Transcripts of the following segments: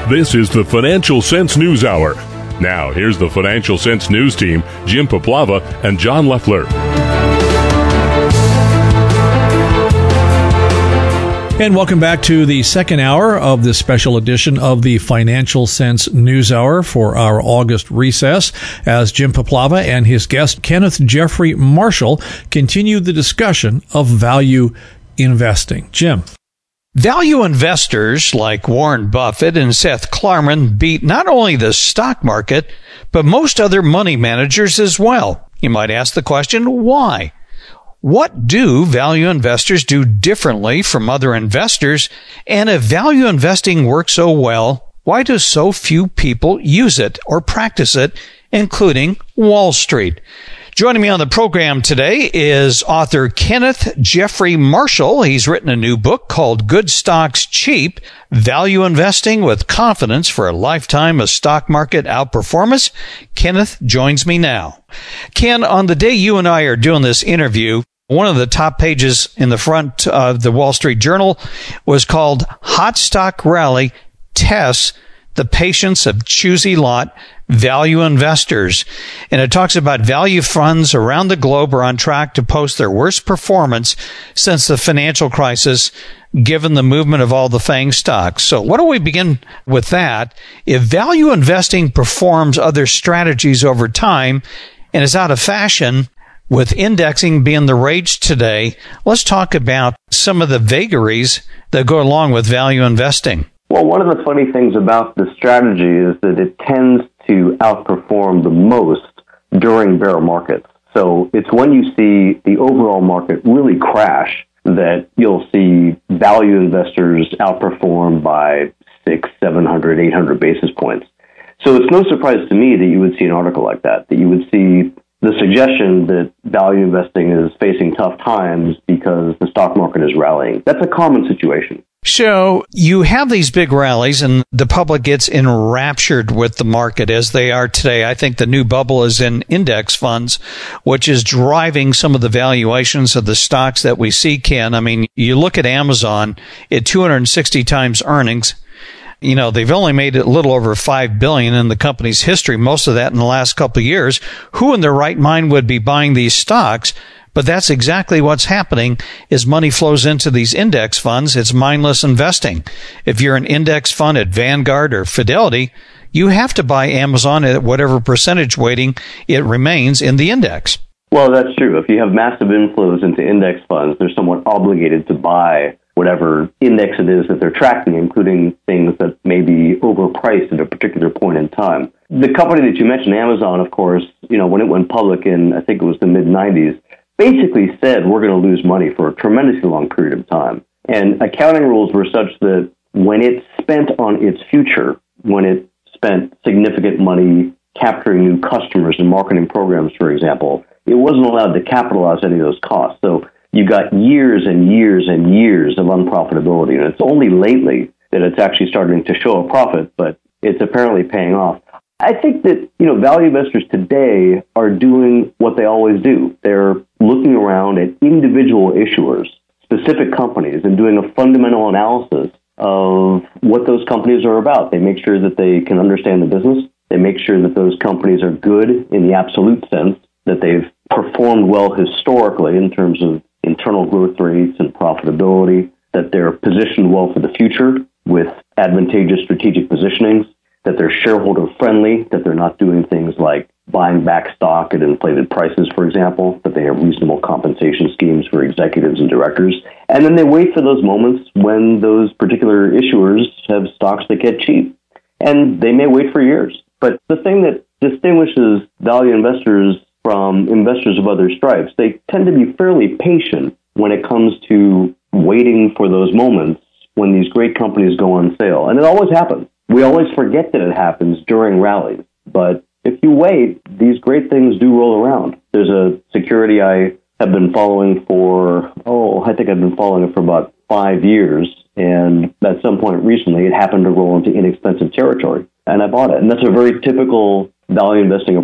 This is the Financial Sense News Hour. Now, here's the Financial Sense News team, Jim Poplava and John Leffler. And welcome back to the second hour of this special edition of the Financial Sense News Hour for our August recess, as Jim Poplava and his guest, Kenneth Jeffrey Marshall, continue the discussion of value investing. Jim. Value investors like Warren Buffett and Seth Klarman beat not only the stock market, but most other money managers as well. You might ask the question, why? What do value investors do differently from other investors? And if value investing works so well, why do so few people use it or practice it, including Wall Street? Joining me on the program today is author Kenneth Jeffrey Marshall. He's written a new book called Good Stocks Cheap, Value Investing with Confidence for a Lifetime of Stock Market Outperformance. Kenneth joins me now. Ken, on the day you and I are doing this interview, one of the top pages in the front of the Wall Street Journal was called Hot Stock Rally Tests the Patience of Choosy Lot Value Investors. And it talks about value funds around the globe are on track to post their worst performance since the financial crisis, given the movement of all the FANG stocks. So why don't we begin with that? If value investing performs other strategies over time and is out of fashion, with indexing being the rage today, let's talk about some of the vagaries that go along with value investing. Well, one of the funny things about the strategy is that it tends to outperform the most during bear markets. So it's when you see the overall market really crash that you'll see value investors outperform by 600, 700, 800 basis points. So it's no surprise to me that you would see an article like that you would see the suggestion that value investing is facing tough times because the stock market is rallying. That's a common situation. So you have these big rallies and the public gets enraptured with the market as they are today. I think the new bubble is in index funds, which is driving some of the valuations of the stocks that we see, Ken. I mean, you look at Amazon at 260 times earnings. You know, they've only made it a little over $5 billion in the company's history, most of that in the last couple of years. Who in their right mind would be buying these stocks? But that's exactly what's happening as money flows into these index funds. It's mindless investing. If you're an index fund at Vanguard or Fidelity, you have to buy Amazon at whatever percentage weighting it remains in the index. Well, that's true. If you have massive inflows into index funds, they're somewhat obligated to buy whatever index it is that they're tracking, including things that may be overpriced at a particular point in time. The company that you mentioned, Amazon, of course, when it went public in, I think it was the mid-90s, basically said we're going to lose money for a tremendously long period of time. And accounting rules were such that when it spent on its future, when it spent significant money capturing new customers and marketing programs, for example, it wasn't allowed to capitalize any of those costs. So you got years and years and years of unprofitability. And it's only lately that it's actually starting to show a profit, but it's apparently paying off. I think that, value investors today are doing what they always do. They're looking around at individual issuers, specific companies, and doing a fundamental analysis of what those companies are about. They make sure that they can understand the business. They make sure that those companies are good in the absolute sense, that they've performed well historically in terms of internal growth rates and profitability, that they're positioned well for the future with advantageous strategic positionings, that they're shareholder friendly, that they're not doing things like buying back stock at inflated prices, for example, that they have reasonable compensation schemes for executives and directors. And then they wait for those moments when those particular issuers have stocks that get cheap. And they may wait for years. But the thing that distinguishes value investors from investors of other stripes, they tend to be fairly patient when it comes to waiting for those moments when these great companies go on sale. And it always happens. We always forget that it happens during rallies. But if you wait, these great things do roll around. There's a security I have been following for, I think I've been following it for about 5 years. And at some point recently, it happened to roll into inexpensive territory. And I bought it. And that's a very typical value investing approach.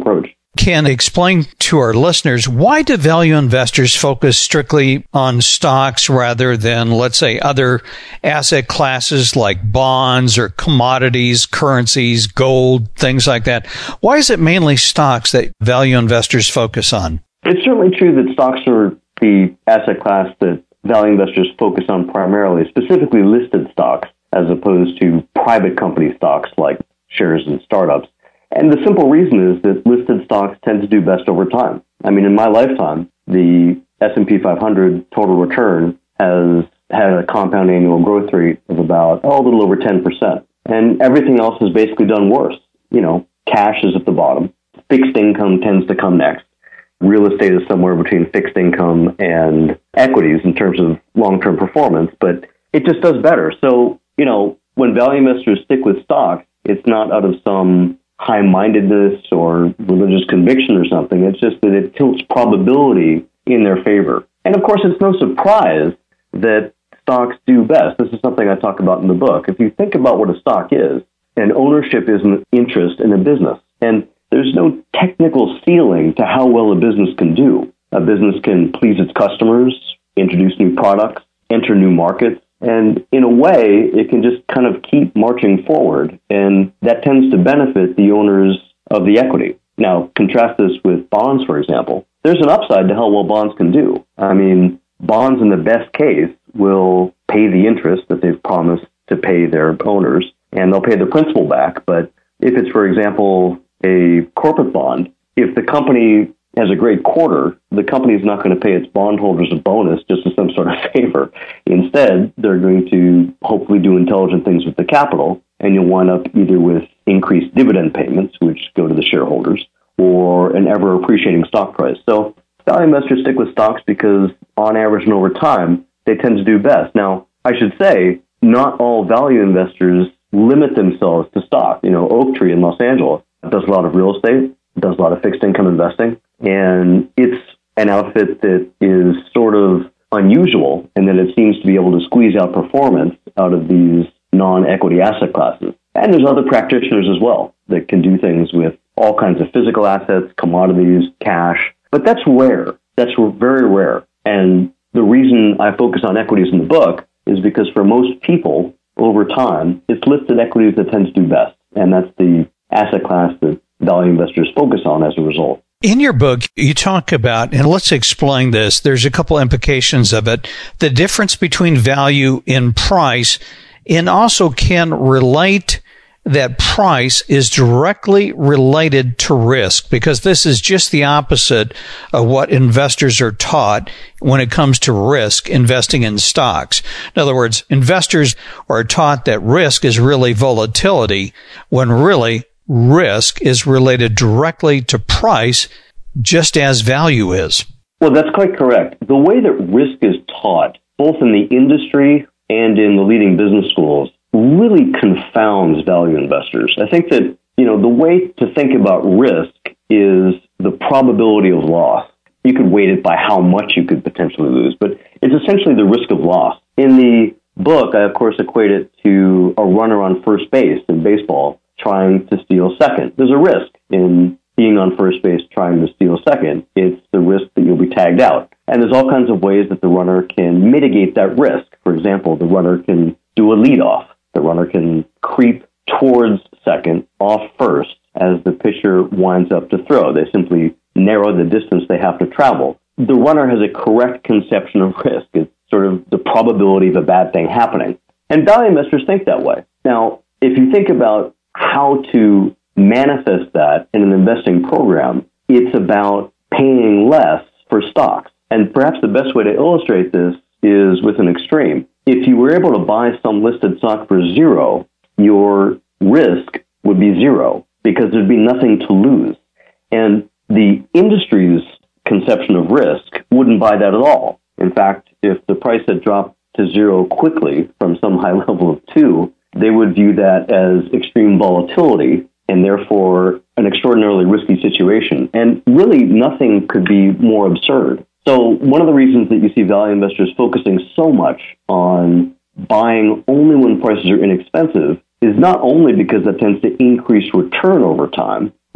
Ken, explain to our listeners, why do value investors focus strictly on stocks rather than, let's say, other asset classes like bonds or commodities, currencies, gold, things like that? Why is it mainly stocks that value investors focus on? It's certainly true that stocks are the asset class that value investors focus on primarily, specifically listed stocks, as opposed to private company stocks like shares in startups. And the simple reason is that listed stocks tend to do best over time. I mean, in my lifetime, the S&P 500 total return has had a compound annual growth rate of about, a little over 10%. And everything else has basically done worse. You know, cash is at the bottom. Fixed income tends to come next. Real estate is somewhere between fixed income and equities in terms of long-term performance, but it just does better. So, you know, when value investors stick with stocks, it's not out of some high-mindedness or religious conviction or something. It's just that it tilts probability in their favor. And of course, it's no surprise that stocks do best. This is something I talk about in the book. If you think about what a stock is, an ownership is an interest in a business. And there's no technical ceiling to how well a business can do. A business can please its customers, introduce new products, enter new markets, and in a way, it can just kind of keep marching forward, and that tends to benefit the owners of the equity. Now, contrast this with bonds, for example. There's an upside to how well bonds can do. I mean, bonds in the best case will pay the interest that they've promised to pay their owners, and they'll pay the principal back. But if it's, for example, a corporate bond, if the company has a great quarter, the company is not going to pay its bondholders a bonus just as some sort of favor. Instead, they're going to hopefully do intelligent things with the capital, and you'll wind up either with increased dividend payments, which go to the shareholders, or an ever-appreciating stock price. So value investors stick with stocks because, on average and over time, they tend to do best. Now, I should say, not all value investors limit themselves to stock. You know, Oaktree in Los Angeles does a lot of real estate, does a lot of fixed income investing, and it's an outfit that is sort of unusual in that it seems to be able to squeeze out performance out of these non-equity asset classes. And there's other practitioners as well that can do things with all kinds of physical assets, commodities, cash, but that's rare. That's very rare. And the reason I focus on equities in the book is because for most people, over time, it's listed equities that tend to do best, and that's the asset class that value investors focus on as a result. In your book, you talk about, and let's explain this, there's a couple implications of it, the difference between value in price, and also can relate that price is directly related to risk, because this is just the opposite of what investors are taught when it comes to risk investing in stocks. In other words, investors are taught that risk is really volatility, when really risk is related directly to price, just as value is. Well, that's quite correct. The way that risk is taught, both in the industry and in the leading business schools, really confounds value investors. I think that, the way to think about risk is the probability of loss. You could weight it by how much you could potentially lose, but it's essentially the risk of loss. In the book, I, of course, equate it to a runner on first base in baseball trying to steal second. There's a risk in being on first base trying to steal second. It's the risk that you'll be tagged out. And there's all kinds of ways that the runner can mitigate that risk. For example, the runner can do a leadoff. The runner can creep towards second off first as the pitcher winds up to throw. They simply narrow the distance they have to travel. The runner has a correct conception of risk. It's sort of the probability of a bad thing happening. And value investors think that way. Now, if you think about how to manifest that in an investing program, it's about paying less for stocks. And perhaps the best way to illustrate this is with an extreme. If you were able to buy some listed stock for zero, your risk would be zero because there'd be nothing to lose. And the industry's conception of risk wouldn't buy that at all. In fact, if the price had dropped to zero quickly from some high level of 2, they would view that as extreme volatility and therefore an extraordinarily risky situation. And really nothing could be more absurd. So one of the reasons that you see value investors focusing so much on buying only when prices are inexpensive is not only because that tends to increase return over time,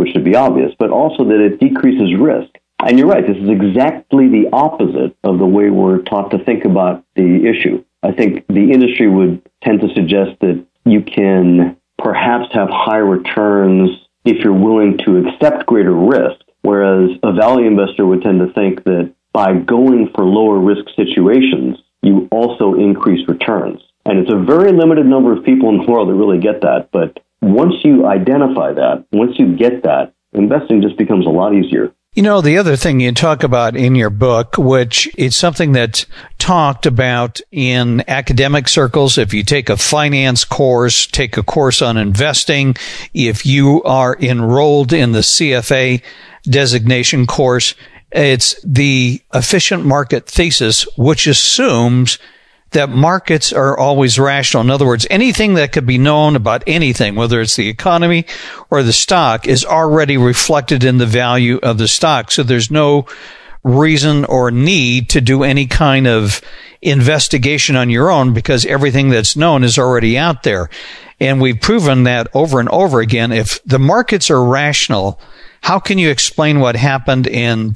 which should be obvious, but also that it decreases risk. And you're right, this is exactly the opposite of the way we're taught to think about the issue. I think the industry would tend to suggest that you can perhaps have high returns if you're willing to accept greater risk, whereas a value investor would tend to think that by going for lower risk situations, you also increase returns. And it's a very limited number of people in the world that really get that. But once you identify that, once you get that, investing just becomes a lot easier. You know, the other thing you talk about in your book, which is something that's talked about in academic circles, if you take a finance course, take a course on investing, if you are enrolled in the CFA designation course, it's the efficient market thesis, which assumes that markets are always rational. In other words, anything that could be known about anything, whether it's the economy or the stock, is already reflected in the value of the stock. So there's no reason or need to do any kind of investigation on your own because everything that's known is already out there. And we've proven that over and over again. If the markets are rational, how can you explain what happened in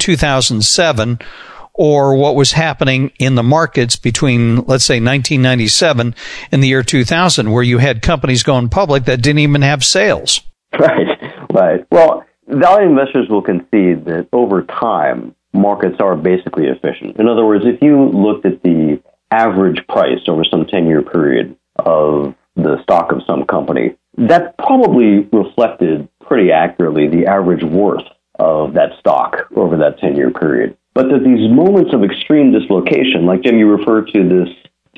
2007 or what was happening in the markets between, let's say, 1997 and the year 2000, where you had companies going public that didn't even have sales? Right. Well, value investors will concede that over time, markets are basically efficient. In other words, if you looked at the average price over some 10-year period of the stock of some company, that probably reflected pretty accurately the average worth of that stock over that 10-year period. But that these moments of extreme dislocation, like Jim, you referred to this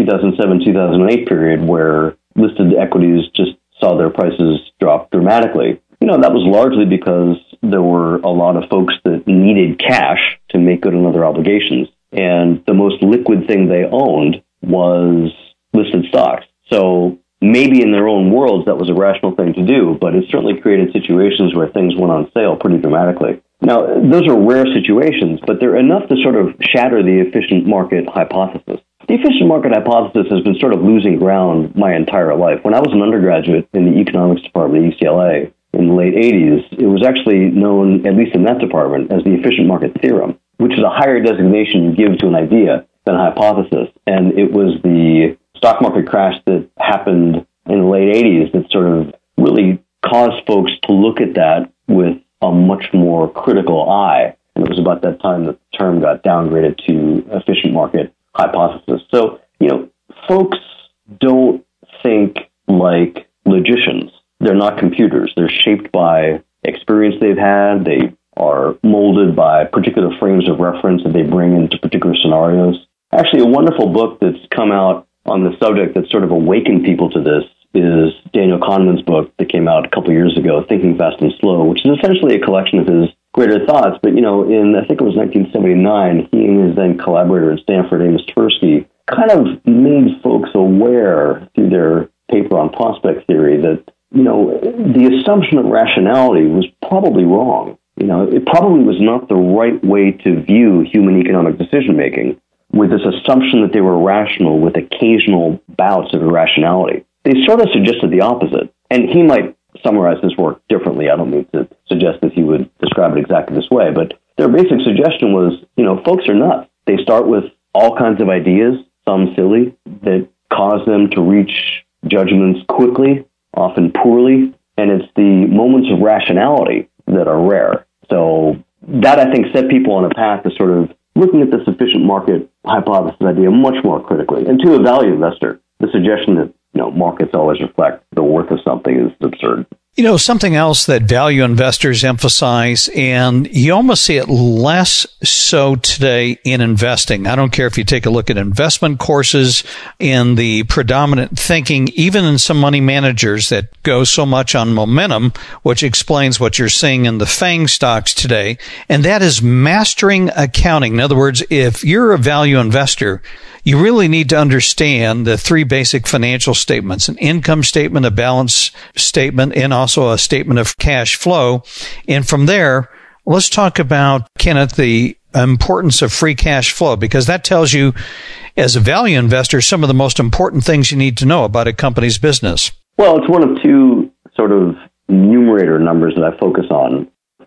2007-2008 period where listed equities just saw their prices drop dramatically. You know, that was largely because there were a lot of folks that needed cash to make good on other obligations. And the most liquid thing they owned was listed stocks. So maybe in their own worlds, that was a rational thing to do, but it certainly created situations where things went on sale pretty dramatically. Now, those are rare situations, but they're enough to sort of shatter the efficient market hypothesis. The efficient market hypothesis has been sort of losing ground my entire life. When I was an undergraduate in the economics department at UCLA in the late 80s, it was actually known, at least in that department, as the efficient market theorem, which is a higher designation you give to an idea than a hypothesis. And it was the stock market crash that happened in the late 80s that sort of really caused folks to look at that with a much more critical eye. And it was about that time that the term got downgraded to efficient market hypothesis. So, you know, folks don't think like logicians. They're not computers. They're shaped by experience they've had. They are molded by particular frames of reference that they bring into particular scenarios. Actually, a wonderful book that's come out on the subject that sort of awakened people to this is Daniel Kahneman's book that came out a couple of years ago, Thinking Fast and Slow, which is essentially a collection of his greater thoughts. But, you know, in, I think it was 1979, he and his then collaborator at Stanford, Amos Tversky, kind of made folks aware through their paper on prospect theory that, you know, the assumption of rationality was probably wrong. You know, it probably was not the right way to view human economic decision-making, with this assumption that they were rational with occasional bouts of irrationality. They sort of suggested the opposite. And he might summarize his work differently. I don't mean to suggest that he would describe it exactly this way, but their basic suggestion was, you know, folks are nuts. They start with all kinds of ideas, some silly, that cause them to reach judgments quickly, often poorly, and it's the moments of rationality that are rare. So that, I think, set people on a path to sort of looking at the sufficient market hypothesis idea much more critically. And to a value investor, the suggestion that, you know, markets always reflect the worth of something is absurd. You know, something else that value investors emphasize, and you almost see it less so today in investing. I don't care if you take a look at investment courses in the predominant thinking, even in some money managers that go so much on momentum, which explains what you're seeing in the FANG stocks today, and that is mastering accounting. In other words, if you're a value investor, you really need to understand the three basic financial statements: an income statement, a balance statement, and also a statement of cash flow. And from there, let's talk about, Kenneth, the importance of free cash flow, because that tells you, as a value investor, some of the most important things you need to know about a company's business. Well, it's one of two sort of numerator numbers that I focus on.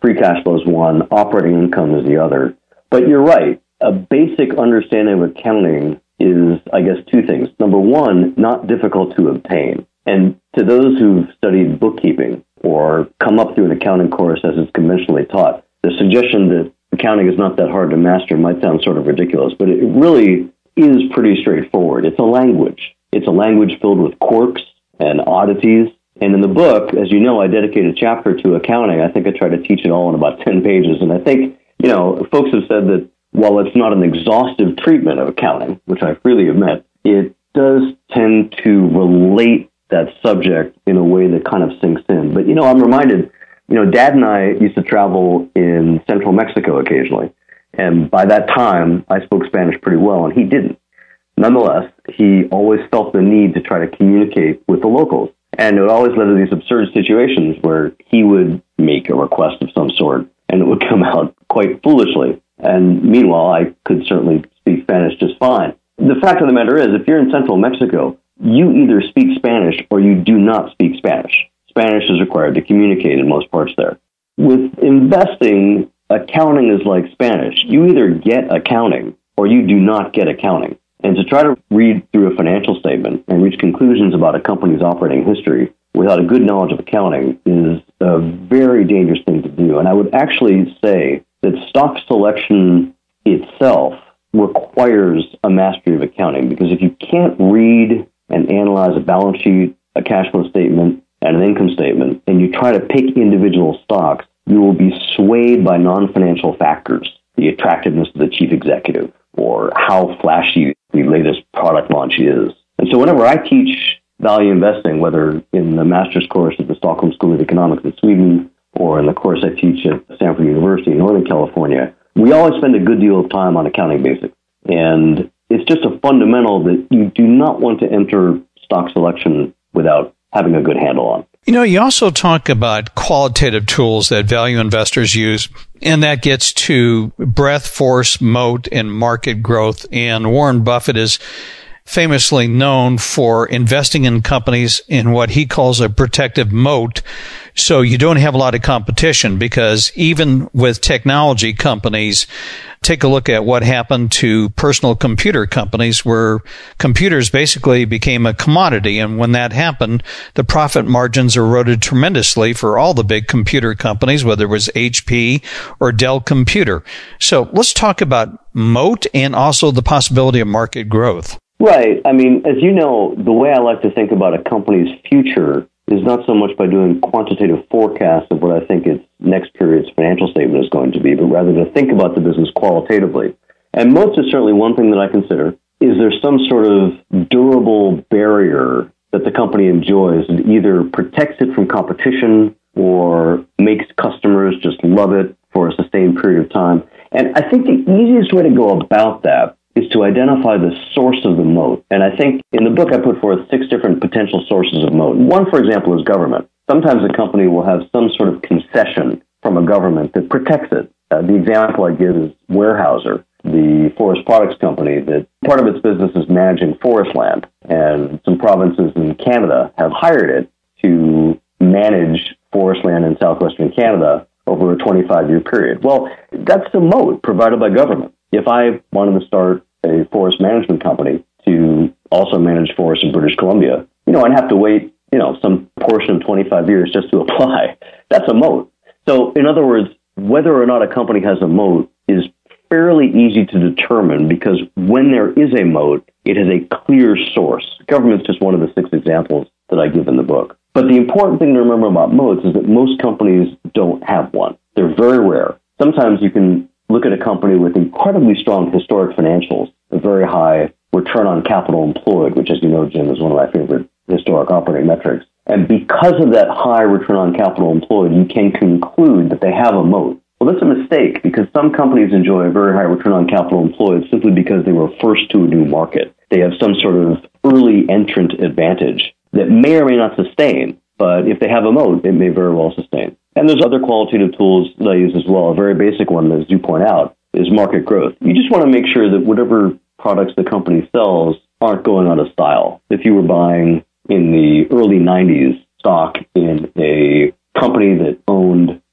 free cash flow is one, operating income is the other. But you're right. A basic understanding of accounting is, I guess, two things. Number one, not difficult to obtain. And to those who've studied bookkeeping or come up through an accounting course as it's conventionally taught, the suggestion that accounting is not that hard to master might sound sort of ridiculous, but it really is pretty straightforward. It's a language. It's a language filled with quirks and oddities. And in the book, as you know, I dedicate a chapter to accounting. I think I try to teach it all in about 10 pages. And I think, folks have said that while it's not an exhaustive treatment of accounting, which I freely admit, it does tend to relate that subject in a way that kind of sinks in. But, I'm reminded, Dad and I used to travel in central Mexico occasionally. And by that time, I spoke Spanish pretty well, and he didn't. Nonetheless, he always felt the need to try to communicate with the locals. And it always led to these absurd situations where he would make a request of some sort, and it would come out quite foolishly. And meanwhile, I could certainly speak Spanish just fine. The fact of the matter is, if you're in central Mexico, you either speak Spanish or you do not speak Spanish. Spanish is required to communicate in most parts there. With investing, accounting is like Spanish. You either get accounting or you do not get accounting. And to try to read through a financial statement and reach conclusions about a company's operating history without a good knowledge of accounting is a very dangerous thing to do. And I would actually say that stock selection itself requires a mastery of accounting, because if you can't read and analyze a balance sheet, a cash flow statement, and an income statement, and you try to pick individual stocks, you will be swayed by non-financial factors, the attractiveness of the chief executive, or how flashy the latest product launch is. And so whenever I teach value investing, whether in the master's course at the Stockholm School of Economics in Sweden, or in the course I teach at Stanford University in Northern California, we always spend a good deal of time on accounting basics. And it's just a fundamental that you do not want to enter stock selection without having a good handle on. You also talk about qualitative tools that value investors use, and that gets to breadth, force, moat, and market growth. And Warren Buffett is famously known for investing in companies in what he calls a protective moat. So you don't have a lot of competition, because even with technology companies, take a look at what happened to personal computer companies, where computers basically became a commodity. And when that happened, the profit margins eroded tremendously for all the big computer companies, whether it was HP or Dell Computer. So let's talk about moat and also the possibility of market growth. Right. I mean, as you know, the way I like to think about a company's future is not so much by doing quantitative forecasts of what I think its next period's financial statement is going to be, but rather to think about the business qualitatively. And moats is certainly one thing that I consider. Is there some sort of durable barrier that the company enjoys that either protects it from competition or makes customers just love it for a sustained period of time? And I think the easiest way to go about that is to identify the source of the moat. And I think in the book I put forth 6 different potential sources of moat. One, for example, is government. Sometimes a company will have some sort of concession from a government that protects it. The example I give is Weyerhaeuser, the forest products company, that part of its business is managing forest land. And some provinces in Canada have hired it to manage forest land in southwestern Canada over a 25-year period. Well, that's the moat provided by government. If I wanted to start a forest management company to also manage forests in British Columbia, I'd have to wait, some portion of 25 years just to apply. That's a moat. So in other words, whether or not a company has a moat is fairly easy to determine, because when there is a moat, it has a clear source. Government's just one of the 6 examples that I give in the book. But the important thing to remember about moats is that most companies don't have one. They're very rare. Sometimes you can look at a company with incredibly strong historic financials, a very high return on capital employed, which, as you know, Jim, is one of my favorite historic operating metrics. And because of that high return on capital employed, you can conclude that they have a moat. Well, that's a mistake, because some companies enjoy a very high return on capital employed simply because they were first to a new market. They have some sort of early entrant advantage that may or may not sustain, but if they have a moat, it may very well sustain. And there's other qualitative tools that I use as well. A very basic one, as you point out, is market growth. You just want to make sure that whatever products the company sells aren't going out of style. If you were buying in the early 90s stock in a company that owned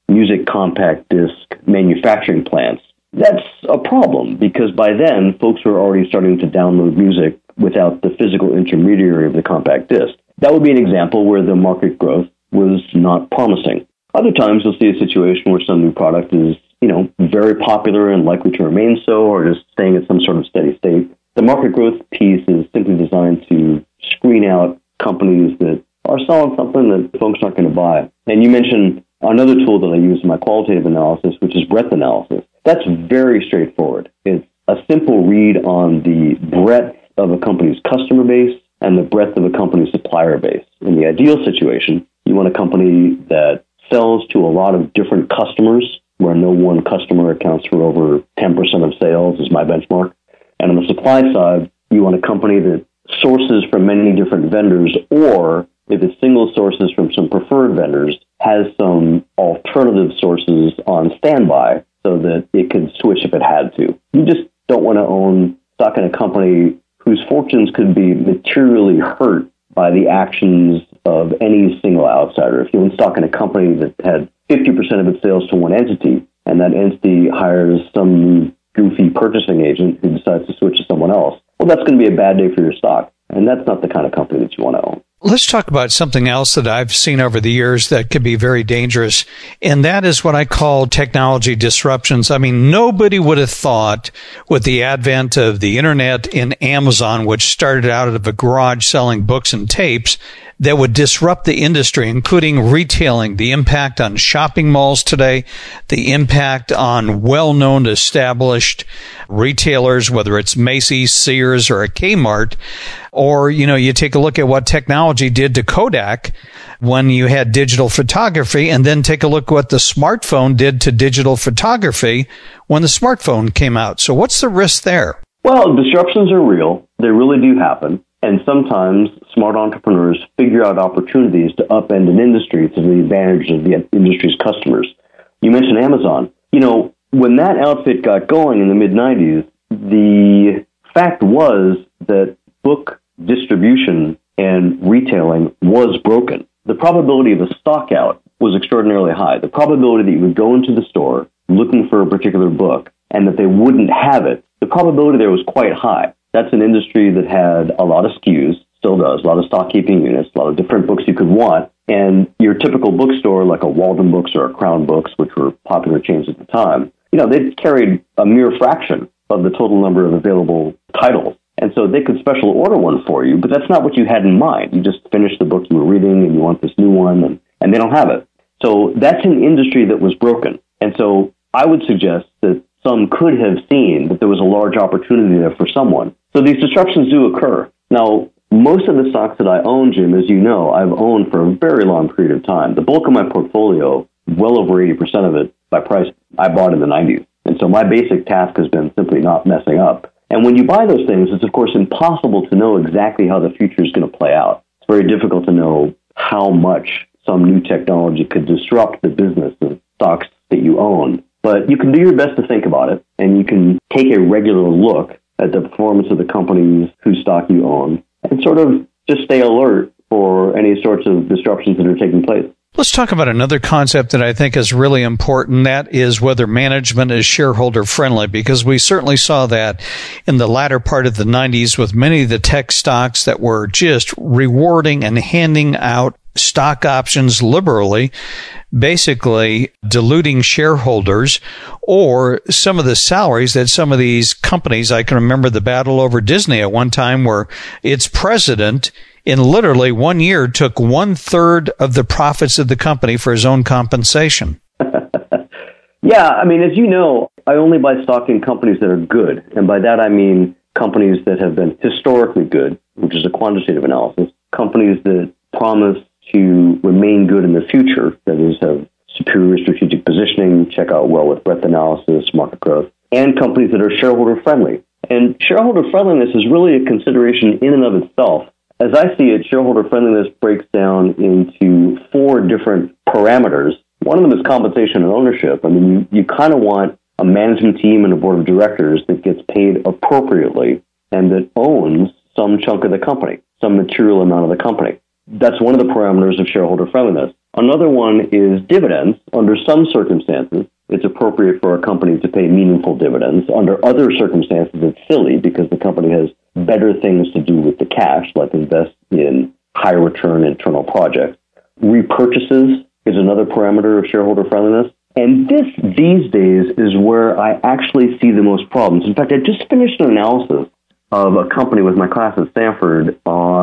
music compact disc manufacturing plants. That's a problem because by then, folks were already starting to download music without the physical intermediary of the compact disc. That would be an example where the market growth was not promising. Other times, you'll see a situation where some new product is, very popular and likely to remain so, or just staying at some sort of steady state. The market growth piece is simply designed to screen out companies that are selling something that folks aren't going to buy. And you mentioned another tool that I use in my qualitative analysis, which is breadth analysis. That's very straightforward. It's a simple read on the breadth of a company's customer base and the breadth of a company's supplier base. In the ideal situation, you want a company that sells to a lot of different customers, where no one customer accounts for over 10% of sales is my benchmark. And on the supply side, you want a company that sources from many different vendors, or if it single sources from some preferred vendors, has some alternative sources on standby so that it could switch if it had to. You just don't want to own stock in a company whose fortunes could be materially hurt by the actions of any single outsider. If you own stock in a company that had 50% of its sales to one entity, and that entity hires some goofy purchasing agent who decides to switch to someone else, well, that's going to be a bad day for your stock. And that's not the kind of company that you want to own. Let's talk about something else that I've seen over the years that could be very dangerous, and that is what I call technology disruptions. I mean, nobody would have thought with the advent of the internet and Amazon, which started out of a garage selling books and tapes, that would disrupt the industry, including retailing, the impact on shopping malls today, the impact on well-known established retailers, whether it's Macy's, Sears, or a Kmart. Or, you take a look at what technology did to Kodak when you had digital photography, and then take a look what the smartphone did to digital photography when the smartphone came out. So what's the risk there? Well, disruptions are real. They really do happen. And sometimes smart entrepreneurs figure out opportunities to upend an industry to the advantage of the industry's customers. You mentioned Amazon. When that outfit got going in the mid-90s, the fact was that book distribution and retailing was broken. The probability of a stock out was extraordinarily high. The probability that you would go into the store looking for a particular book and that they wouldn't have it, the probability there was quite high. That's an industry that had a lot of SKUs, still does, a lot of stock keeping units, a lot of different books you could want. And your typical bookstore, like a Walden Books or a Crown Books, which were popular chains at the time, they carried a mere fraction of the total number of available titles. And so they could special order one for you, but that's not what you had in mind. You just finished the book you were reading and you want this new one, and they don't have it. So that's an industry that was broken. And so I would suggest that some could have seen that there was a large opportunity there for someone. So these disruptions do occur. Now, most of the stocks that I own, Jim, as you know, I've owned for a very long period of time. The bulk of my portfolio, well over 80% of it by price, I bought in the 90s. And so my basic task has been simply not messing up. And when you buy those things, it's, of course, impossible to know exactly how the future is going to play out. It's very difficult to know how much some new technology could disrupt the business of stocks that you own. But you can do your best to think about it, and you can take a regular look at the performance of the companies whose stock you own and sort of just stay alert for any sorts of disruptions that are taking place. Let's talk about another concept that I think is really important. That is whether management is shareholder friendly, because we certainly saw that in the latter part of the 90s with many of the tech stocks that were just rewarding and handing out stock options liberally, basically diluting shareholders, or some of the salaries that some of these companies, I can remember the battle over Disney at one time where its president in literally 1 year took 1/3 of the profits of the company for his own compensation. Yeah, I mean, as you know, I only buy stock in companies that are good. And by that, I mean companies that have been historically good, which is a quantitative analysis, companies that promise to remain good in the future, that is, have superior strategic positioning, check out well with breadth analysis, market growth, and companies that are shareholder friendly. And shareholder friendliness is really a consideration in and of itself. As I see it, shareholder friendliness breaks down into 4 different parameters. One of them is compensation and ownership. I mean, you kind of want a management team and a board of directors that gets paid appropriately and that owns some chunk of the company, some material amount of the company. that's one of the parameters of shareholder friendliness. Another one is dividends. Under some circumstances, it's appropriate for a company to pay meaningful dividends. Under other circumstances, it's silly because the company has better things to do with the cash, like invest in high return internal projects. Repurchases is another parameter of shareholder friendliness. And this, these days, is where I actually see the most problems. In fact, I just finished an analysis of a company with my class at Stanford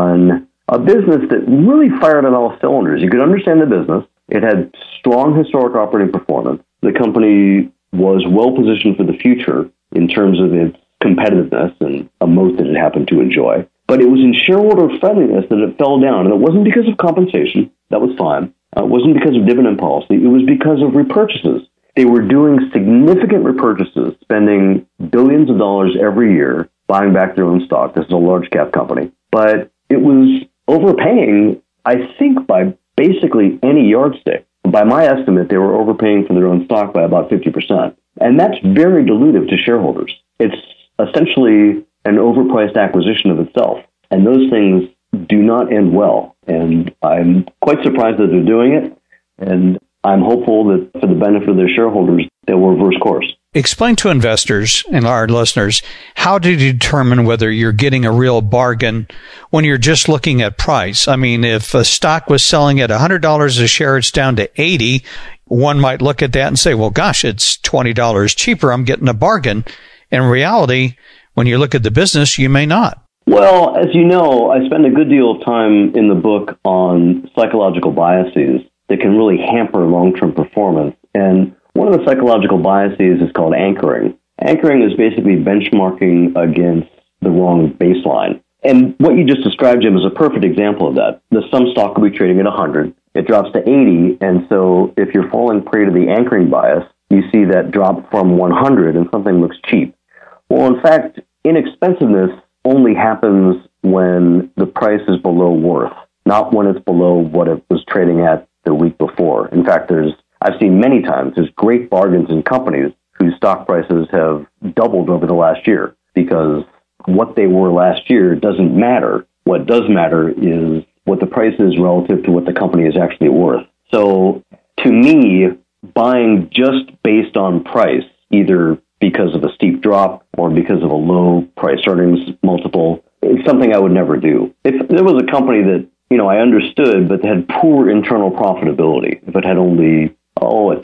on a business that really fired on all cylinders. You could understand the business. It had strong historic operating performance. The company was well positioned for the future in terms of its competitiveness and a moat that it happened to enjoy. But it was in shareholder friendliness that it fell down. And it wasn't because of compensation. That was fine. It wasn't because of dividend policy. It was because of repurchases. They were doing significant repurchases, spending billions of dollars every year buying back their own stock. This is a large cap company. But it was overpaying, I think, by basically any yardstick. By my estimate, they were overpaying for their own stock by about 50%. And that's very dilutive to shareholders. It's essentially an overpriced acquisition of itself. And those things do not end well. And I'm quite surprised that they're doing it. And I'm hopeful that for the benefit of their shareholders, they'll reverse course. Explain to investors and our listeners, how do you determine whether you're getting a real bargain when you're just looking at price? I mean, if a stock was selling at $100 a share, it's down to $80. One might look at that and say, well, gosh, it's $20 cheaper. I'm getting a bargain. In reality, when you look at the business, you may not. Well, as you know, I spend a good deal of time in the book on psychological biases that can really hamper long-term performance. And one of the psychological biases is called anchoring. Anchoring is basically benchmarking against the wrong baseline. And what you just described, Jim, is a perfect example of that. Some stock will be trading at 100. It drops to 80. And so if you're falling prey to the anchoring bias, you see that drop from 100 and something looks cheap. Well, in fact, inexpensiveness only happens when the price is below worth, not when it's below what it was trading at the week before. In fact, I've seen many times there's great bargains in companies whose stock prices have doubled over the last year because what they were last year doesn't matter. What does matter is what the price is relative to what the company is actually worth. So to me, buying just based on price, either because of a steep drop or because of a low price earnings multiple, is something I would never do. If there was a company that, I understood, but had poor internal profitability, if it had only, a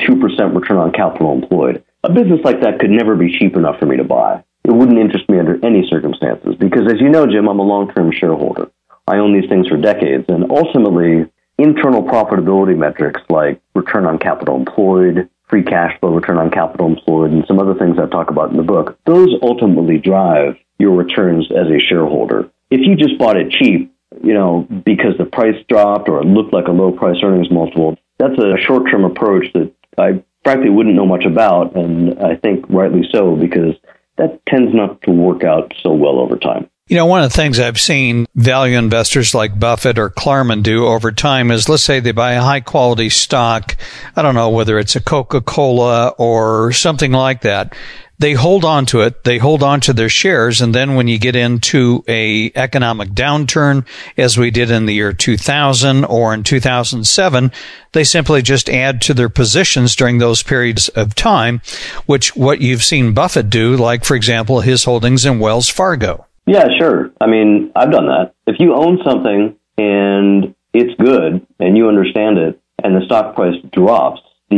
2% return on capital employed, a business like that could never be cheap enough for me to buy. It wouldn't interest me under any circumstances because, as you know, Jim, I'm a long-term shareholder. I own these things for decades, and ultimately, internal profitability metrics like return on capital employed, free cash flow, return on capital employed, and some other things I talk about in the book, those ultimately drive your returns as a shareholder. If you just bought it cheap, because the price dropped or it looked like a low price earnings multiple, that's a short-term approach that I frankly wouldn't know much about, and I think rightly so, because that tends not to work out so well over time. One of the things I've seen value investors like Buffett or Klarman do over time is, let's say they buy a high-quality stock. I don't know whether it's a Coca-Cola or something like that. They hold on to it. They hold on to their shares. And then when you get into a economic downturn, as we did in the year 2000 or in 2007, they simply just add to their positions during those periods of time, which what you've seen Buffett do, like, for example, his holdings in Wells Fargo. Yeah, sure. I mean, I've done that. If you own something and it's good and you understand it and the stock price drops,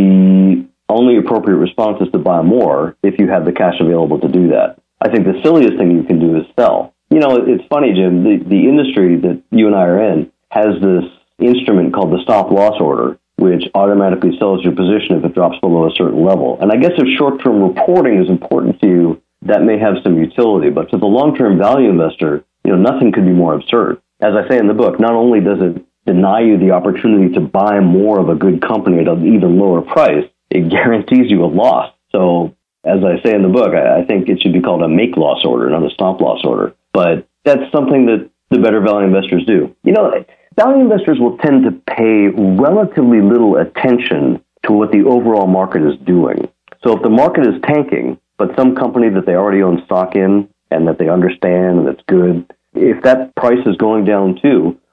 the only appropriate response is to buy more if you have the cash available to do that. I think the silliest thing you can do is sell. It's funny, Jim, the industry that you and I are in has this instrument called the stop loss order, which automatically sells your position if it drops below a certain level. And I guess if short-term reporting is important to you, that may have some utility. But to the long-term value investor, nothing could be more absurd. As I say in the book, not only does it deny you the opportunity to buy more of a good company at an even lower price, it guarantees you a loss. So, as I say in the book, I think it should be called a make-loss order, not a stop-loss order. But that's something that the better value investors do. Value investors will tend to pay relatively little attention to what the overall market is doing. So if the market is tanking, but some company that they already own stock in and that they understand and that's good, if that price is going down too,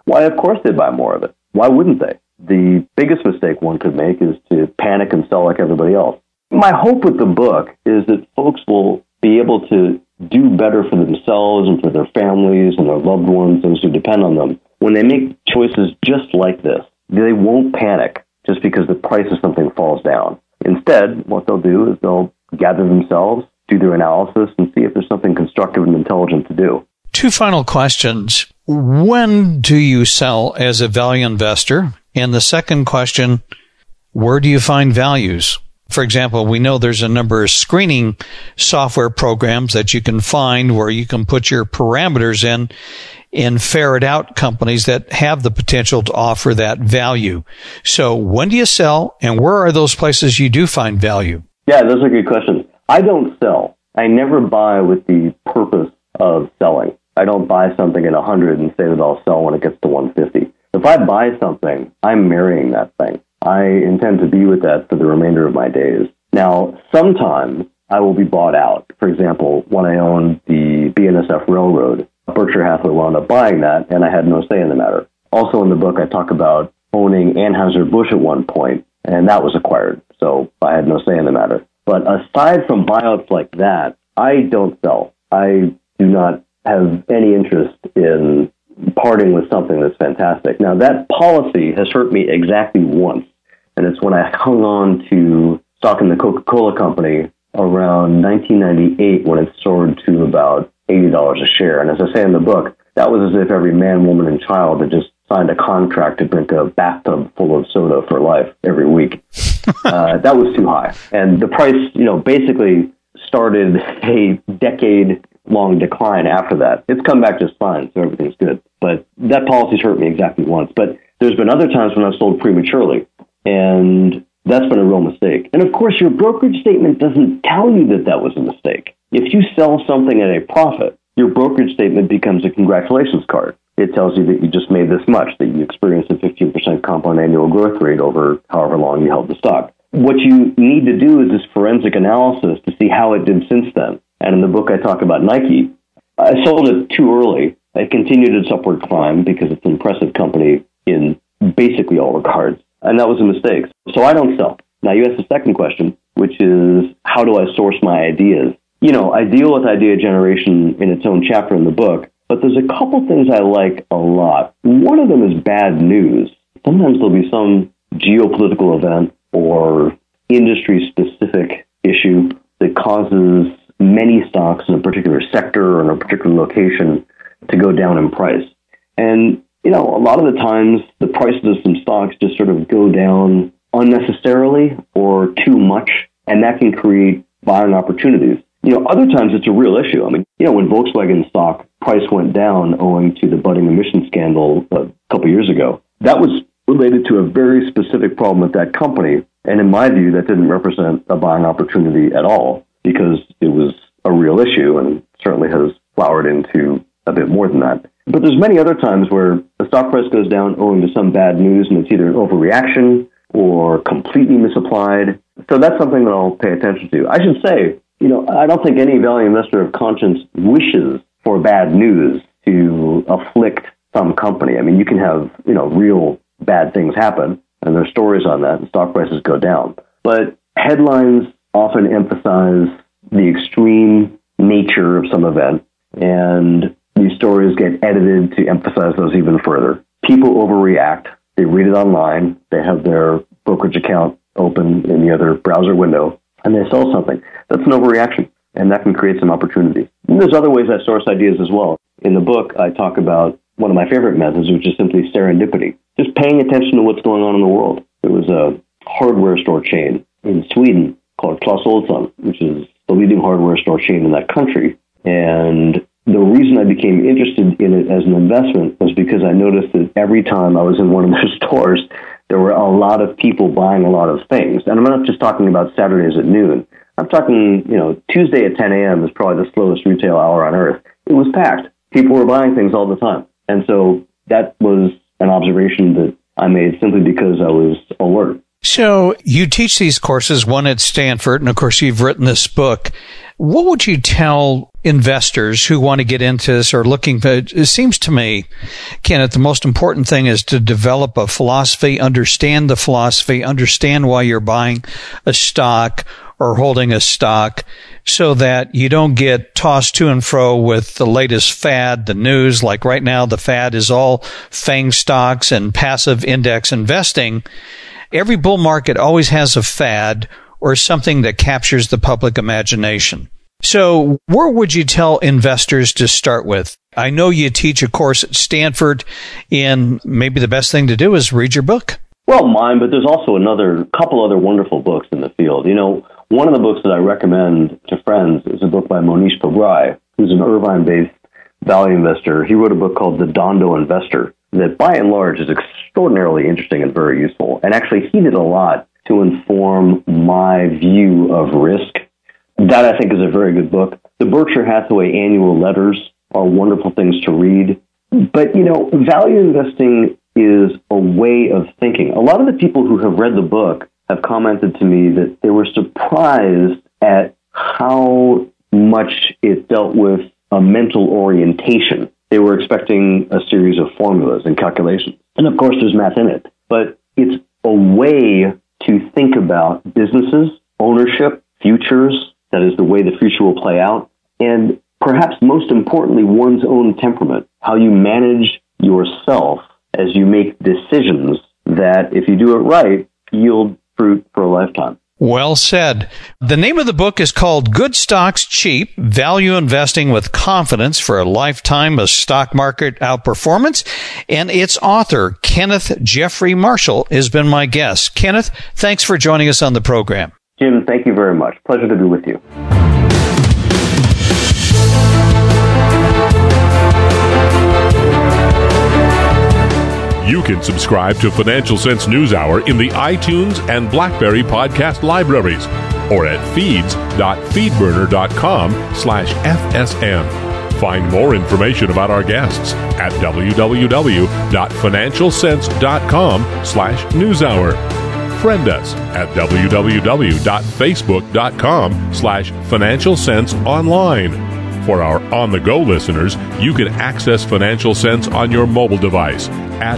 Why, of course they'd buy more of it. Why wouldn't they? The biggest mistake one could make is to panic and sell like everybody else. My hope with the book is that folks will be able to do better for themselves and for their families and their loved ones, those who depend on them, when they make choices just like this. They won't panic just because the price of something falls down. Instead, what they'll do is they'll gather themselves, do their analysis, and see if there's something constructive and intelligent to do. Two final questions. When do you sell as a value investor? And the second question, where do you find values? For example, we know there's a number of screening software programs that you can find where you can put your parameters in and ferret out companies that have the potential to offer that value. So when do you sell, and where are those places you do find value? Yeah, those are good questions. I don't sell. I never buy with the purpose of selling. I don't buy something at 100 and say that I'll sell when it gets to 150. If I buy something, I'm marrying that thing. I intend to be with that for the remainder of my days. Now, sometimes I will be bought out. For example, when I owned the BNSF Railroad, Berkshire Hathaway wound up buying that, and I had no say in the matter. Also in the book, I talk about owning Anheuser-Busch at one point, and that was acquired, so I had no say in the matter. But aside from buyouts like that, I don't sell. I do not have any interest in parting with something that's fantastic. Now, that policy has hurt me exactly once, and it's when I hung on to stock in the Coca-Cola Company around 1998 when it soared to about $80 a share. And as I say in the book, that was as if every man, woman, and child had just signed a contract to drink a bathtub full of soda for life every week. That was too high. And the price, basically started a decade-long decline after that. It's come back just fine, so everything's good. But that policy's hurt me exactly once. But there's been other times when I've sold prematurely, and that's been a real mistake. And of course, your brokerage statement doesn't tell you that that was a mistake. If you sell something at a profit, your brokerage statement becomes a congratulations card. It tells you that you just made this much, that you experienced a 15% compound annual growth rate over however long you held the stock. What you need to do is this forensic analysis to see how it did since then. And in the book, I talk about Nike. I sold it too early. It continued its upward climb because it's an impressive company in basically all regards. And that was a mistake. So I don't sell. Now, you asked the second question, which is, how do I source my ideas? I deal with idea generation in its own chapter in the book, but there's a couple things I like a lot. One of them is bad news. Sometimes there'll be some geopolitical event or industry-specific issue that causes many stocks in a particular sector or in a particular location to go down in price. And, a lot of the times the prices of some stocks just sort of go down unnecessarily or too much, and that can create buying opportunities. Other times it's a real issue. When Volkswagen stock price went down owing to the budding emission scandal a couple years ago, that was related to a very specific problem with that company. And in my view, that didn't represent a buying opportunity at all because it was a real issue and certainly has flowered into a bit more than that. But there's many other times where the stock price goes down owing to some bad news, and it's either an overreaction or completely misapplied. So that's something that I'll pay attention to. I should say, I don't think any value investor of conscience wishes for bad news to afflict some company. You can have, real bad things happen, and there's stories on that, and stock prices go down. But headlines often emphasize the extreme nature of some event, and these stories get edited to emphasize those even further. People overreact. They read it online. They have their brokerage account open in the other browser window, and they sell something. That's an overreaction, and that can create some opportunities. And there's other ways I source ideas as well. In the book, I talk about one of my favorite methods, which is simply serendipity. Just paying attention to what's going on in the world. There was a hardware store chain in Sweden called Clas Ohlson, which is the leading hardware store chain in that country. And the reason I became interested in it as an investment was because I noticed that every time I was in one of their stores, there were a lot of people buying a lot of things. And I'm not just talking about Saturdays at noon. I'm talking, Tuesday at 10 a.m. is probably the slowest retail hour on earth. It was packed. People were buying things all the time. And so that was an observation that I made simply because I was alert. So you teach these courses, one at Stanford, and of course you've written this book. What would you tell investors who want to get into this or looking for, it seems to me, Kenneth, the most important thing is to develop a philosophy, understand the philosophy, understand why you're buying a stock or holding a stock so that you don't get tossed to and fro with the latest fad, the news. Like right now, the fad is all FANG stocks and passive index investing. Every bull market always has a fad or something that captures the public imagination. So where would you tell investors to start with? I know you teach a course at Stanford, and maybe the best thing to do is read your book. Well, mine, but there's also couple other wonderful books in the field. You know, one of the books that I recommend to friends is a book by Monish Pabrai, who's an Irvine-based value investor. He wrote a book called The Dondo Investor that, by and large, is extraordinarily interesting and very useful. And actually, he did a lot to inform my view of risk. That, I think, is a very good book. The Berkshire Hathaway annual letters are wonderful things to read. But, you know, value investing is a way of thinking. A lot of the people who have read the book have commented to me that they were surprised at how much it dealt with a mental orientation. They were expecting a series of formulas and calculations. And, of course, there's math in it. But it's a way to think about businesses, ownership, futures, that is the way the future will play out, and perhaps most importantly, one's own temperament, how you manage yourself as you make decisions that, if you do it right, yield fruit for a lifetime. Well said. The name of the book is called Good Stocks Cheap, Value Investing with Confidence for a Lifetime of Stock Market Outperformance. And its author, Kenneth Jeffrey Marshall, has been my guest. Kenneth, thanks for joining us on the program. Jim, thank you very much. Pleasure to be with you. You can subscribe to Financial Sense News Hour in the iTunes and BlackBerry podcast libraries or at feeds.feedburner.com/FSN. Find more information about our guests at www.financialsense.com/newshour. Friend us at www.facebook.com/financialsenseonline. For our on-the-go listeners, you can access Financial Sense on your mobile device at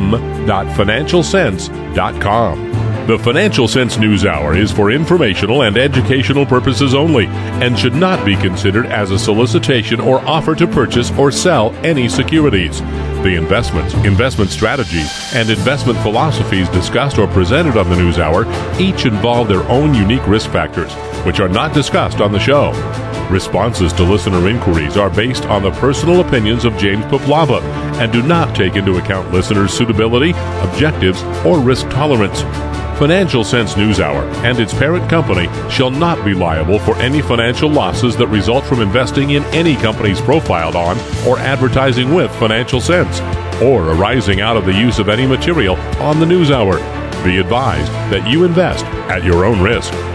m.financialsense.com. The Financial Sense News Hour is for informational and educational purposes only and should not be considered as a solicitation or offer to purchase or sell any securities. The investments, investment strategies, and investment philosophies discussed or presented on the News Hour each involve their own unique risk factors, which are not discussed on the show. Responses to listener inquiries are based on the personal opinions of James Poplava and do not take into account listeners' suitability, objectives, or risk tolerance. Financial Sense News Hour and its parent company shall not be liable for any financial losses that result from investing in any companies profiled on or advertising with Financial Sense, or arising out of the use of any material on the News Hour. Be advised that you invest at your own risk.